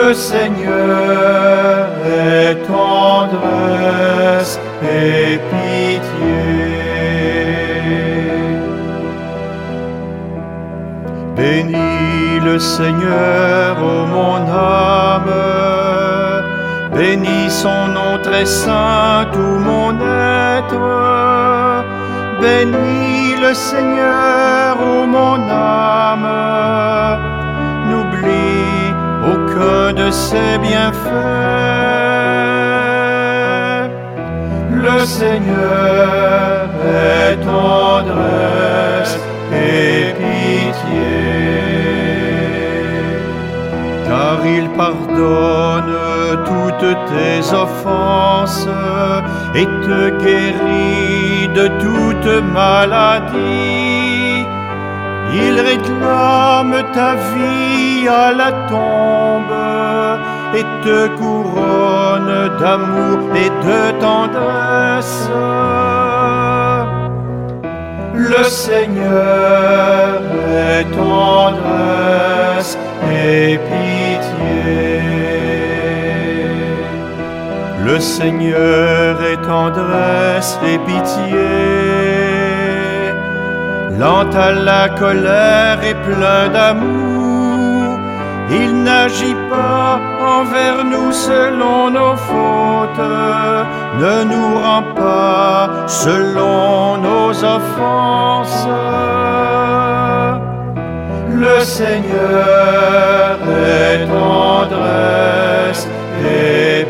Le Seigneur est tendresse et pitié. Bénis le Seigneur, ô mon âme, bénis son nom très saint, tout mon être. Bénis le Seigneur, ô mon âme, n'oublie aucun de ses bienfaits. Le Seigneur est tendresse et pitié, car il pardonne toutes tes offenses et te guérit de toute maladie. Il réclame ta vie à la tombe et te couronne d'amour et de tendresse. Le Seigneur est tendresse et pitié. Le Seigneur est tendresse et pitié. Lent à la colère et plein d'amour, il n'agit pas envers nous selon nos fautes, ne nous rend pas selon nos offenses. Le Seigneur est tendresse et